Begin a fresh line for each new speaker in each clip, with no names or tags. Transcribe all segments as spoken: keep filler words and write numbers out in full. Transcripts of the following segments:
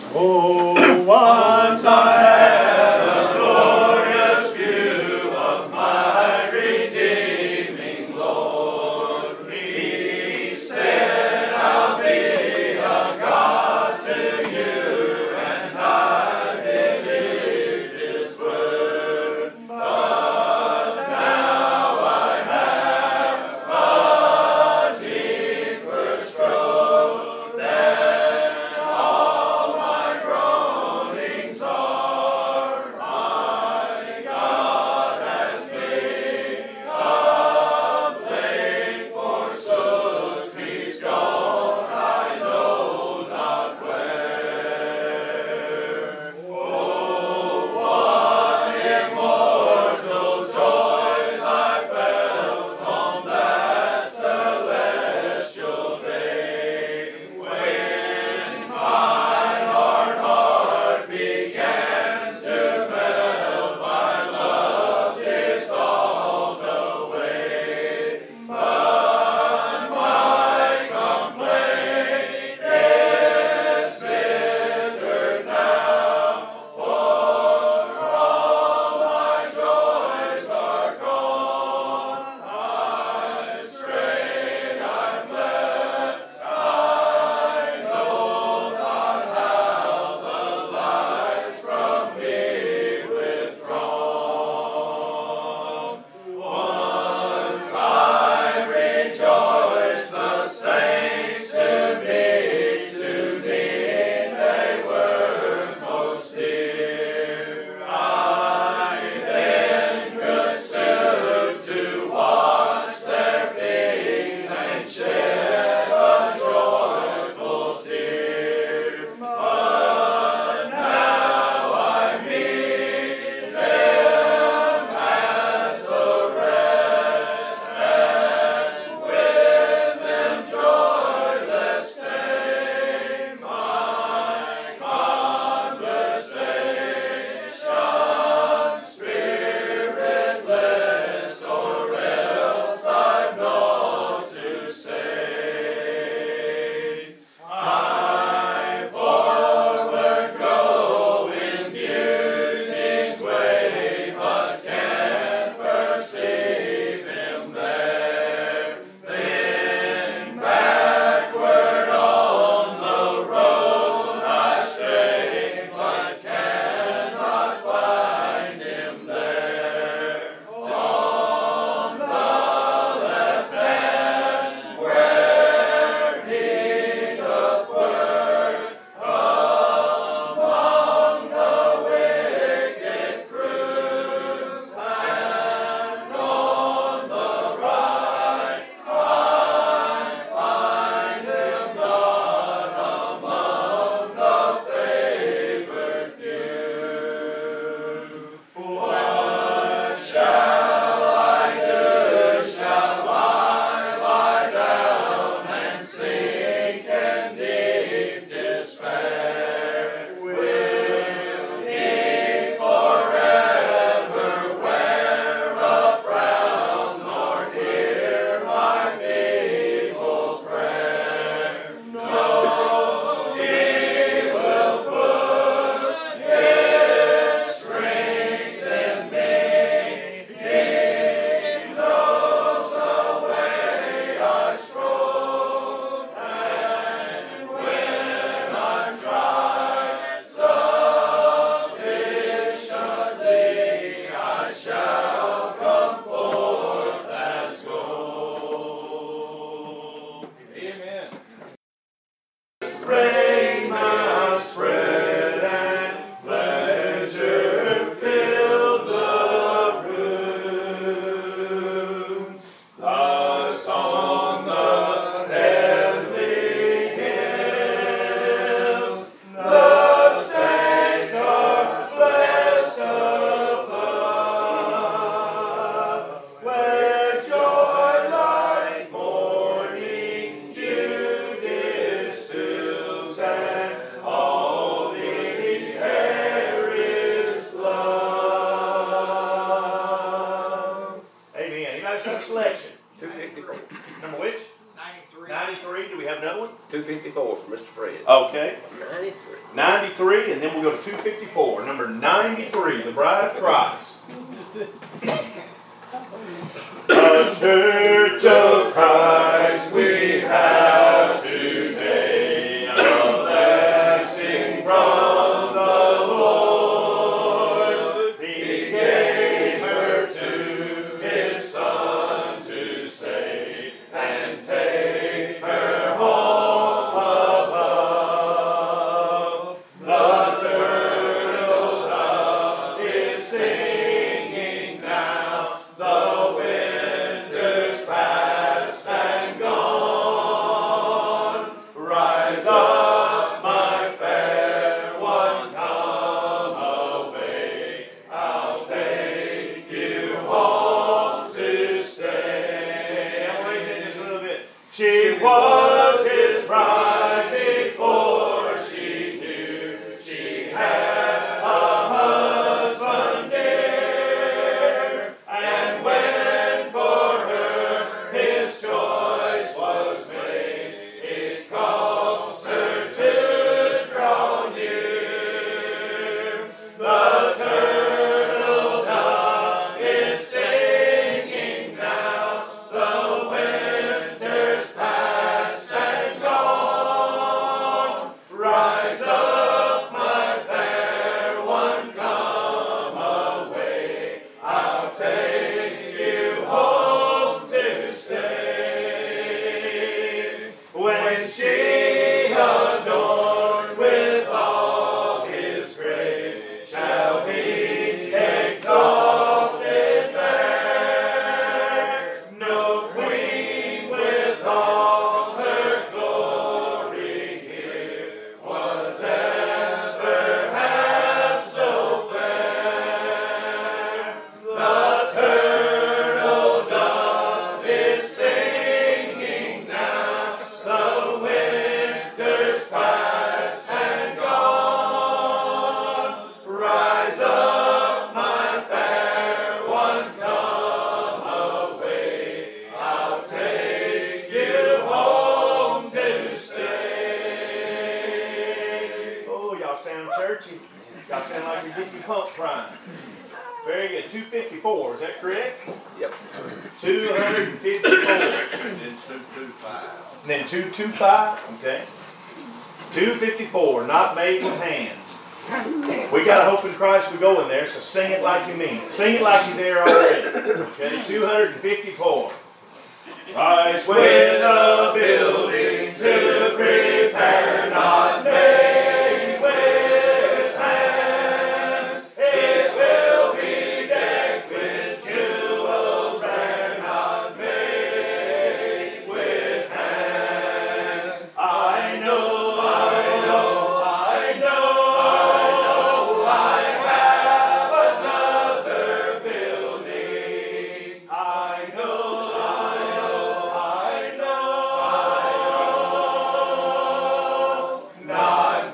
Oh, once I had a glorious view of my redeeming Lord. He said, I'll be a God to you, and I believed his word. But now I have a deeper stroke than all my groaning
Fred.
Okay.
ninety-three.
ninety-three, and then we'll go to two fifty-four. Number ninety-three, the Bride of Christ. The Church of Christ we have today, a blessing from the Lord. He gave her to His Son to save and take her home above. The turtle dove is singing now, the winter's past and gone. Rise up, my fair one, come away. I'll take you home to stay. I'm raising just a little bit. She was His bride before she knew she had a husband dear. And when for her His choice was made, it calls her to draw near. The turtle dove is singing now, the winter's past and gone. Rise up, my fair one, come away. I'll take you home to stay. When she, adorned with all His grace, shall be exalted there. No queen with all her glory here was ever half so fair. The turtle dove is singing now, the winter's past and gone. Rise up, my fair one, come away. I'll take you home to stay. Oh, y'all sound churchy. Y'all sound like you're getting your pump primed. Very good. two fifty-four, is that correct?
Yep.
two fifty-four.
Then two two five.
Then two twenty-five, okay. two fifty-four, not made with hands. We got a hope in Christ we go in there, so sing it like you mean it. Sing it like you're there already. Okay, two fifty-four. Christ went a building to prepare, not made with hands. It will be decked with jewels rare, not made with hands. I know, I know, I know, I know, I have another building. I know, I know, I know, I know, not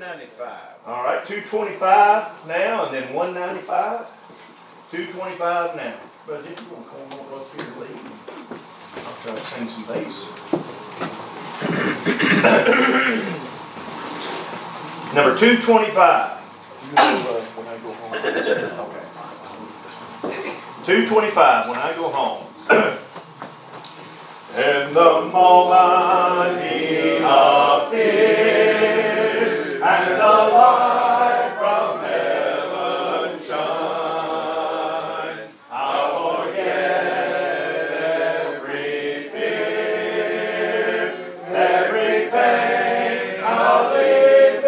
ninety-five.
All right, two twenty-five now, and then one ninety-five. two twenty-five now. Brother, you gonna come on up here and lead? I'll try to sing some bass. Number two twenty-five. Okay. two twenty-five, when I go home. In the moment he appears, and the light from heaven shines, I'll forget every fear, every pain I'll leave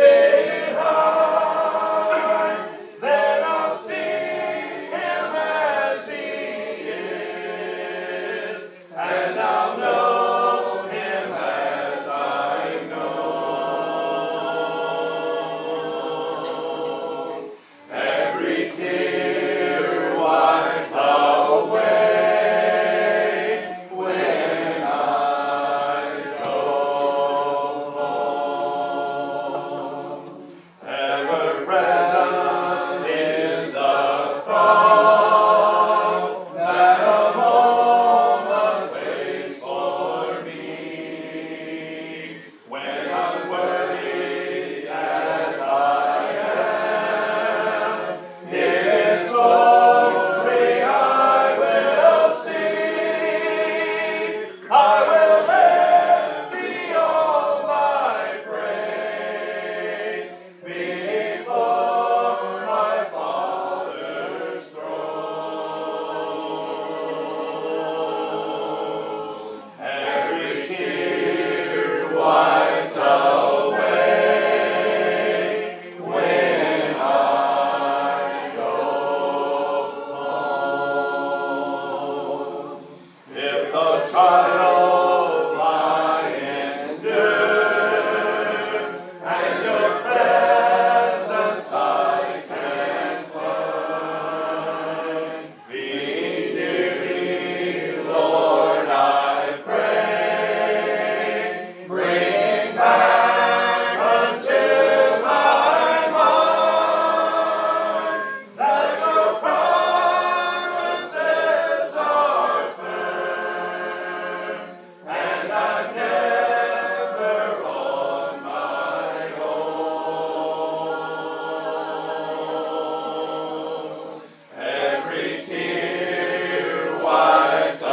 behind. Then I'll see him as he is, and I'll know him as I know. Every tear wiped away when I go home. Ever present is the thought that a moment waits for me. When unworthy as I am, His glory I will see. I will empty all my praise before my Father's throne. Every tear wiped away when I go home. If the trial I endure, and your presence I can find, be near me, Lord, I pray. Bring back unto my mind that your promises are firm, and I'm never on my own. Every tear wiped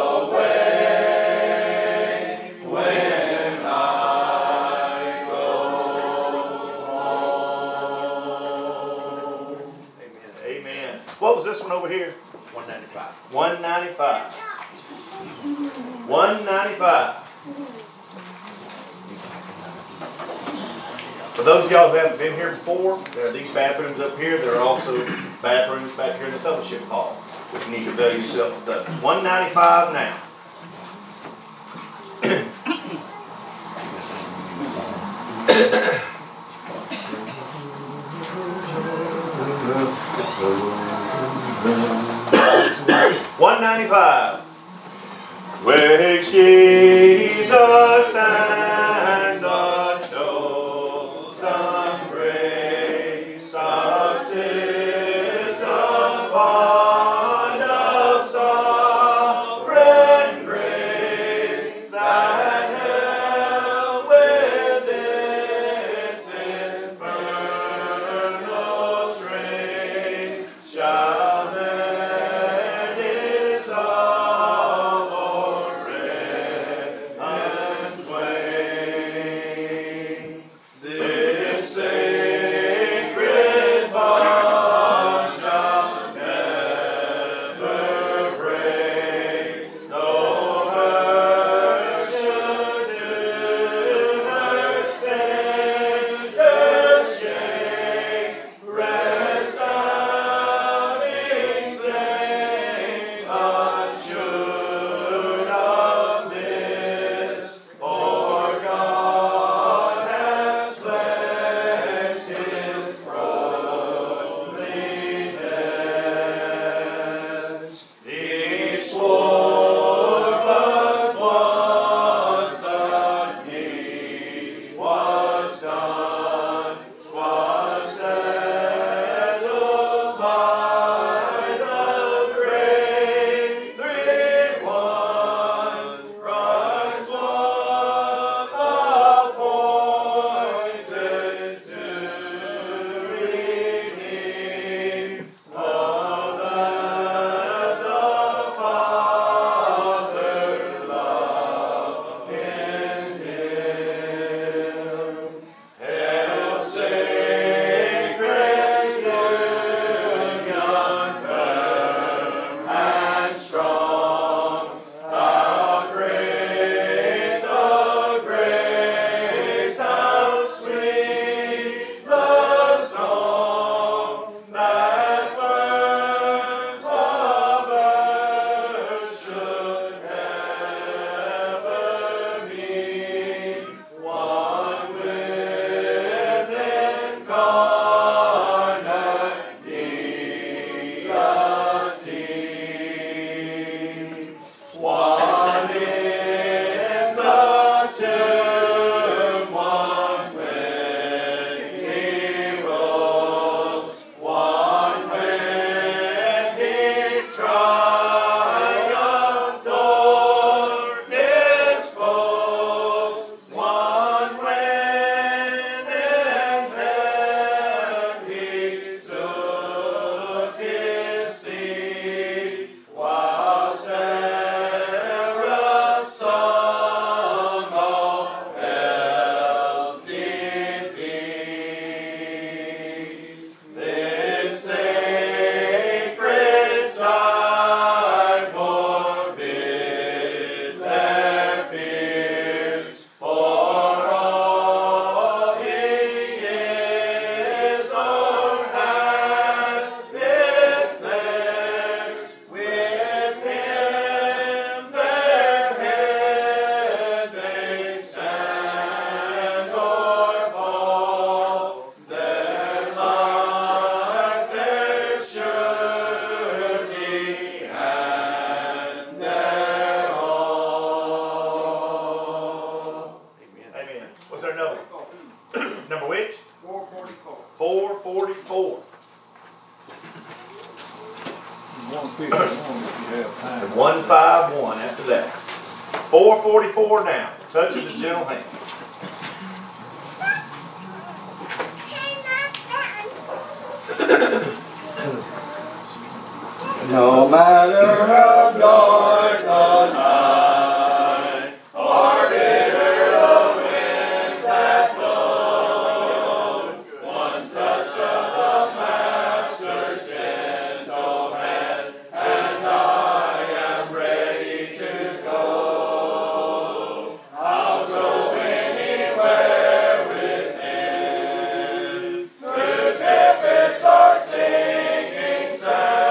away when I go home. Amen. What was this one over here?
one ninety-five.
one ninety-five. one ninety-five. For those of y'all who haven't been here before, there are these bathrooms up here. There are also bathrooms back here in the fellowship hall, which you need to avail yourself of those. one ninety-five now. one ninety-five. Which Jesus and the chosen grace of citizen bond of sovereign grace that held with its infernal strain shall end his love forever. which?
four forty-four.
four forty-four.
one fifty-one if you have time.
And one fifty-one after that. four forty-four now. Touch of his gentle hand.
No matter how dark the night, or bitter the winds that blow, one touch of the Master's gentle hand, and I am ready to go. I'll go anywhere with Him, through tempests or singing sand.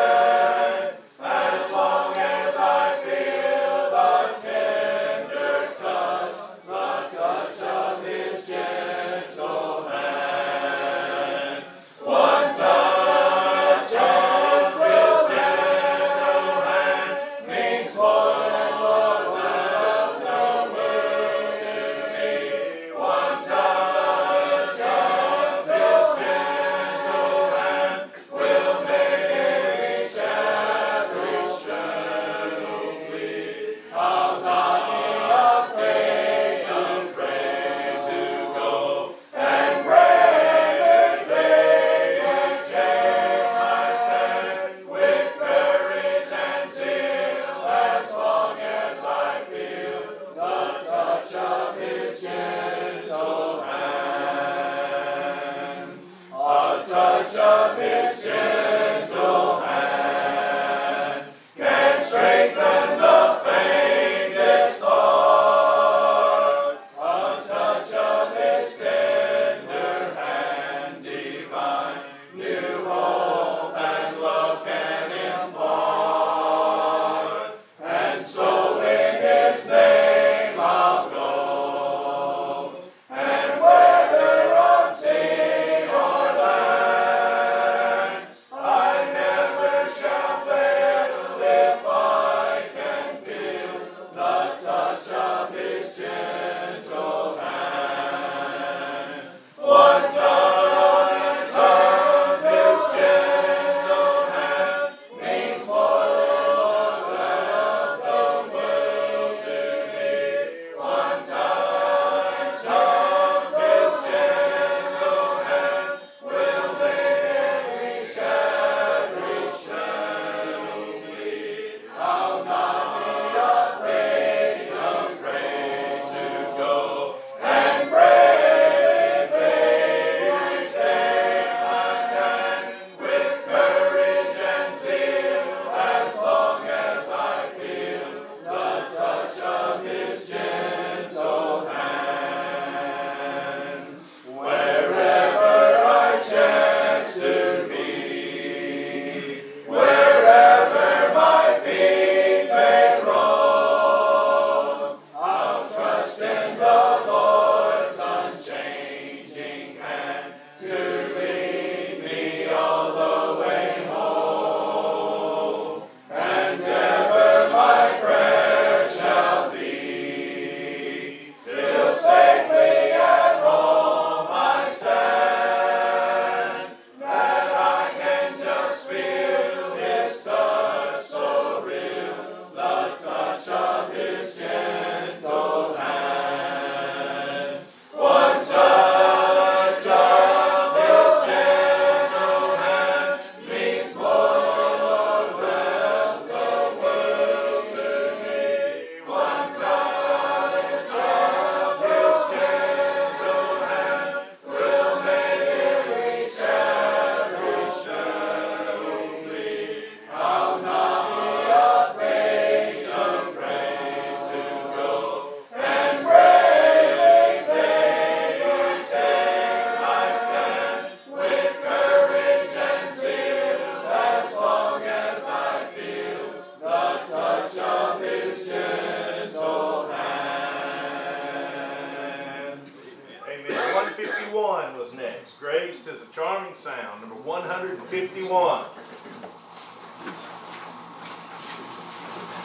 fifty-one was next. Graced as a charming sound. Number one hundred fifty-one.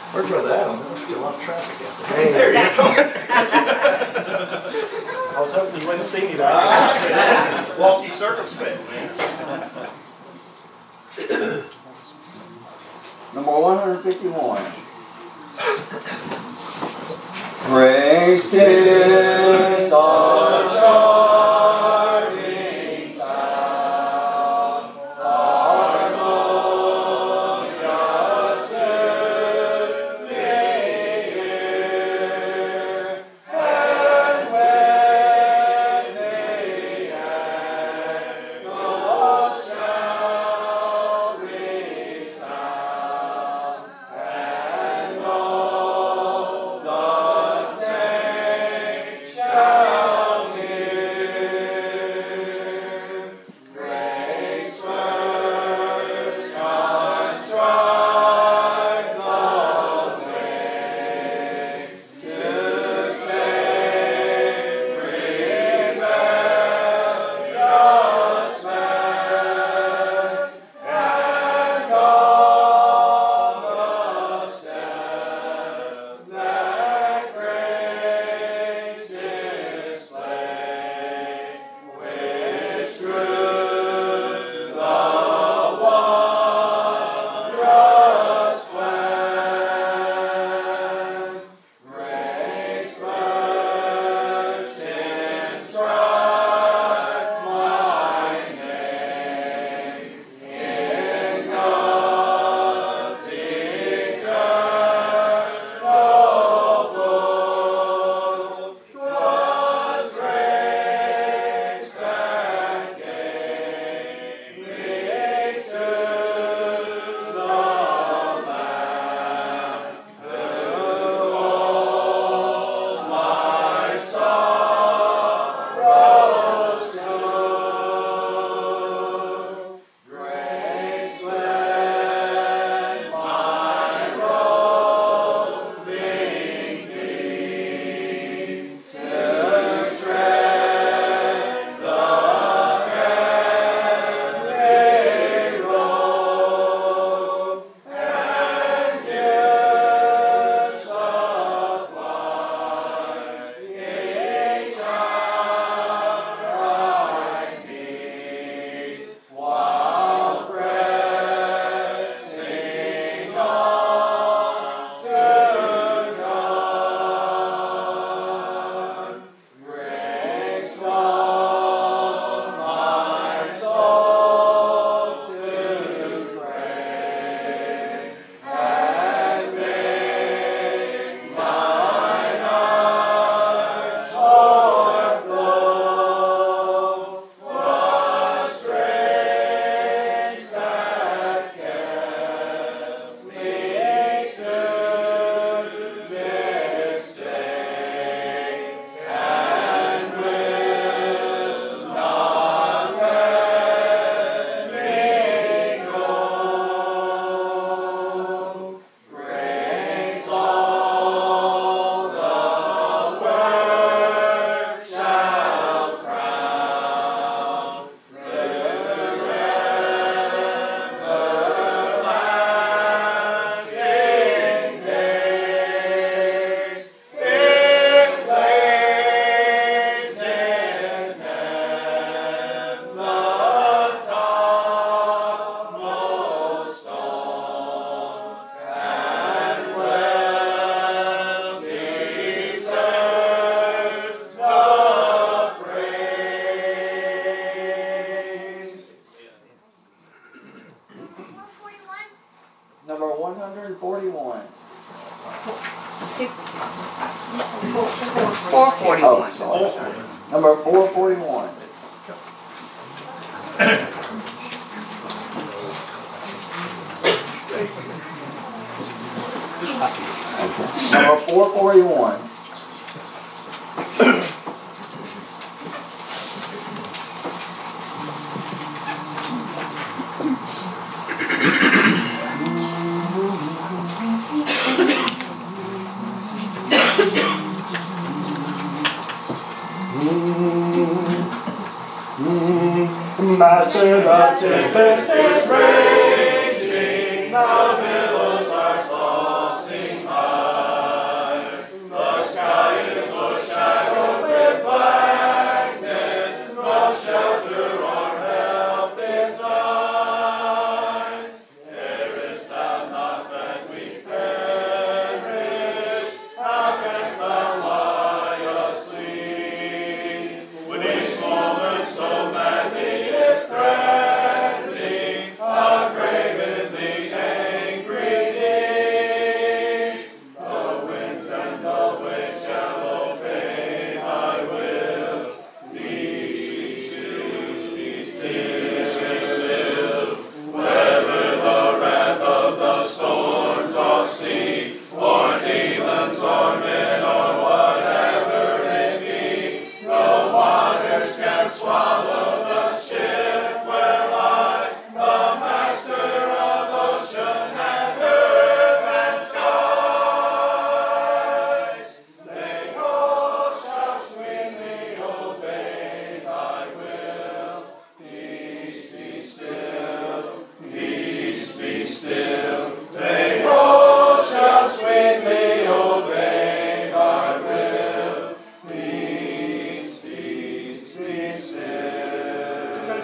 Where's Brother Adam? There must be a lot of traffic out there.
There you go.
I was hoping you wouldn't see me there.
Walk you circumspect, man.
Number one hundred fifty-one. Grace is our charging sound, harmonious to the ear, and when the echoes shall resound, and all the saints shall hear. Grace first contrite the way to save rebellious man, and all the steps that grace display, which through the wondrous plan, grace first inscribed my name in God's eternal book. 'Twas grace that gave me to the Lamb, who all my sorrows took. Grace led my roving feet to tread the heavenly road, and gifts of life each upright need, while pressing on to God. Grace of my soul to pray, and make mine eyes o'erflow. 'Twas grace that kept me to this day, and will not let me go. Grace all the world shall crown, through everlasting days, it lays in heaven the topmost stone, and well deserves the praise. Number one hundred forty-one.
Four forty-one.
Oh, sorry, sorry. Number four forty-one. Number four forty-one.
Master, the tempest is raging, the billows are tossing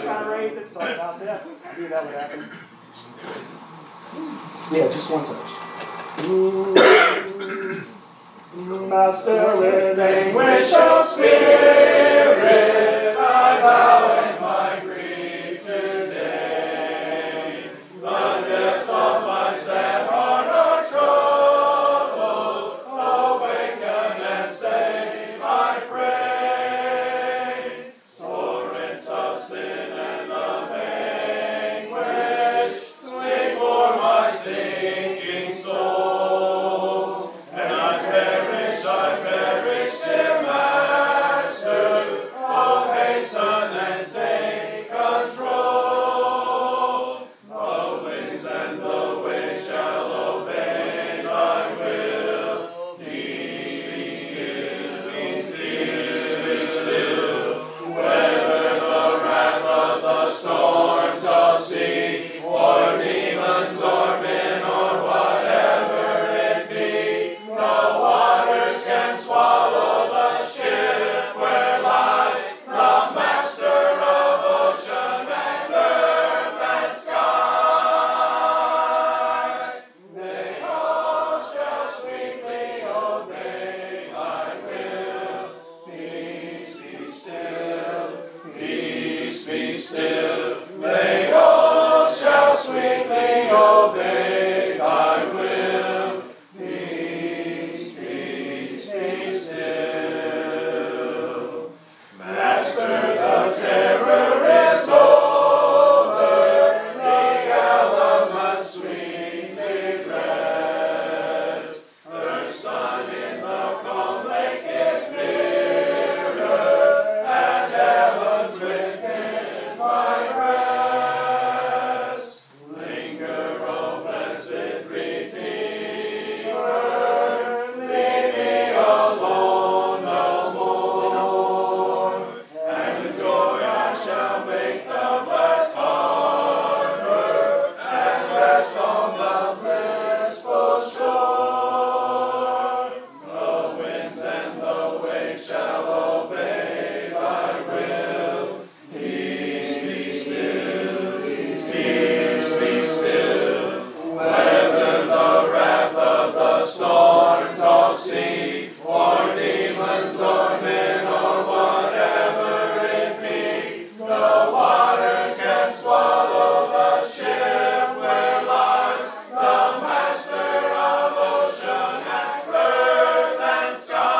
trying to raise it. Sorry about that. I knew that would happen. Yeah, just one touch. Mm, my still living wish of spirit, I bow in my grief today. The depths of my sad heart are troubled. Awaken and save, I pray. Torrents of sin and of anguish swing o'er my sinking soul, and I perish, I perish, dear Master. Oh, hasten and take control. The winds and the waves shall obey thy will. Peace, peace, still. Whether the wrath of the storm shall see, or demons or men or whatever it be, no waters can swallow the ship where lies the master of ocean and earth and skies. They all shall sweetly obey thy will. Peace, be still, peace, be still. They all shall sweetly obey thy will. Peace, peace, be still. Master, the terror is over, the elements sweetly rest. Earth's sun in the calm lake is nearer, and heaven's within my breast. Linger, O blessed Redeemer, leave me alone no more. And with joy I shall make the blessed harbor, and rest on the blissful shore. The winds and the waves shall obey thy will. Peace, be still, peace, be still. Whether the wrath of the storm-tossed sea, or demons or men or whatever it be, no waters can swallow the ship where lies the master of ocean and earth and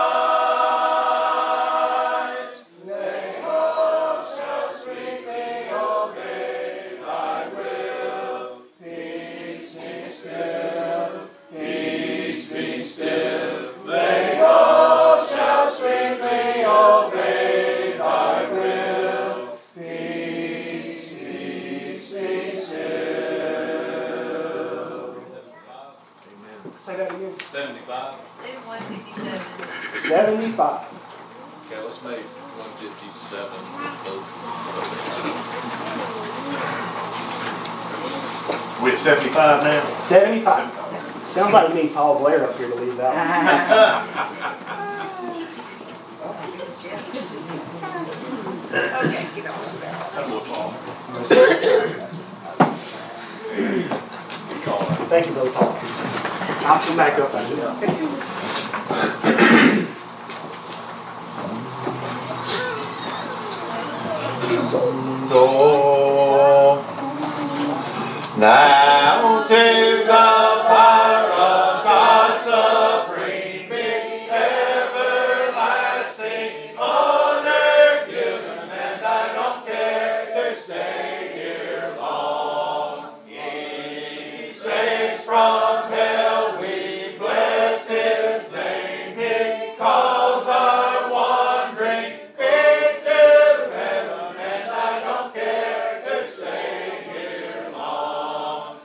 skies. They all shall sweetly obey thy will. Peace, be still, peace, be still. They all shall sweetly obey thy will. Peace, peace, be still. Say that again.
Seventy-five.
Do one fifty-seven.
seventy-five.
Okay, let's make one fifty-seven both.
We at seventy-five now?
seventy-five. Sounds like we need Paul Blair up here to lead that
Okay, get on.
That was all.
one. Thank you, Brother Paul. I'll come back up after that.
Now to the power of God supreme, big, everlasting, honor given, and I don't care to stay here long. He saves from hell, we bless his name. He calls our wandering feet to heaven, and I don't care to stay here long.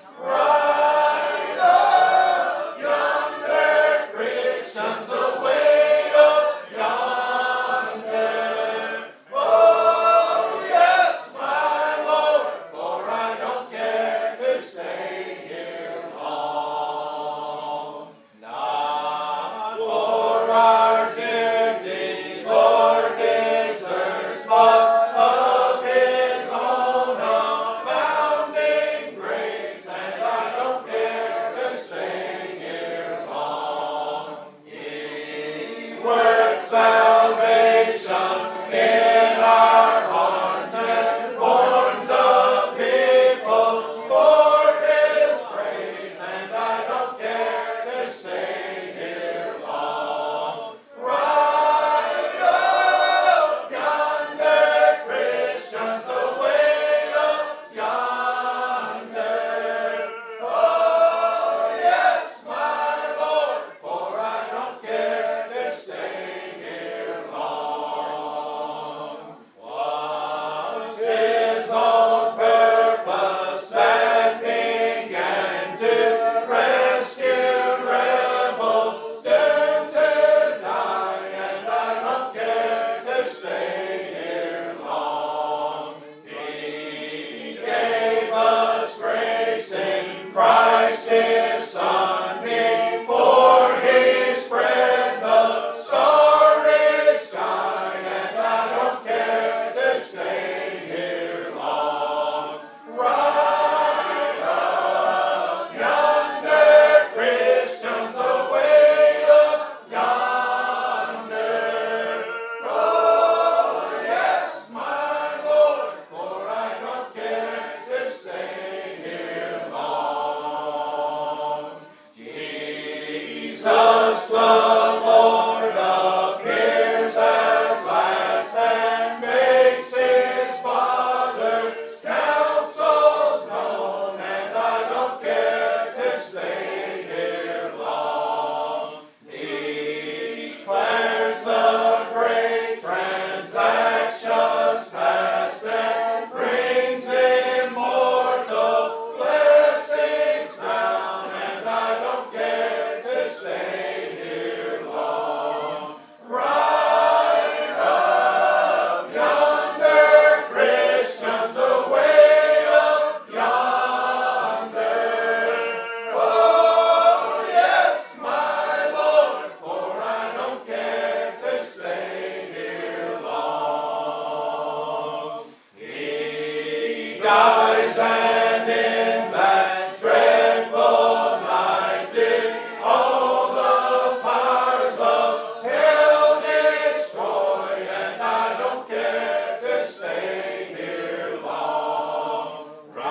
dies, and in that dreadful night did all the powers of hell destroy, and I don't care to stay here long.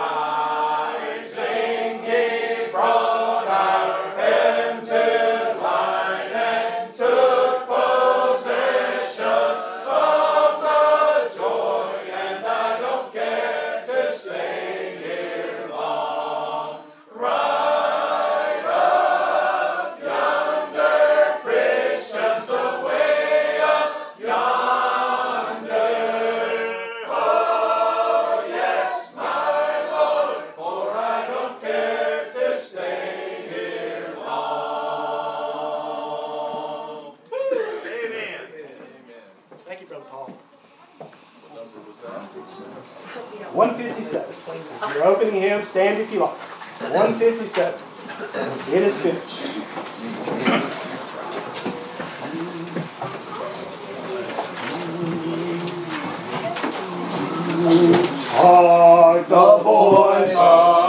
Rising, he brought our heaven to light and took possession of the joy, and I don't care to stay here long. Right up yonder, Christians, away up yonder. Oh, yes, my Lord, for I don't care to stay here long.
Amen.
Thank you, Brother Paul.
What number was that?
one fifty-seven. As you're opening hymn, stand if you like. one fifty-seven. It is finished. Hark the voice of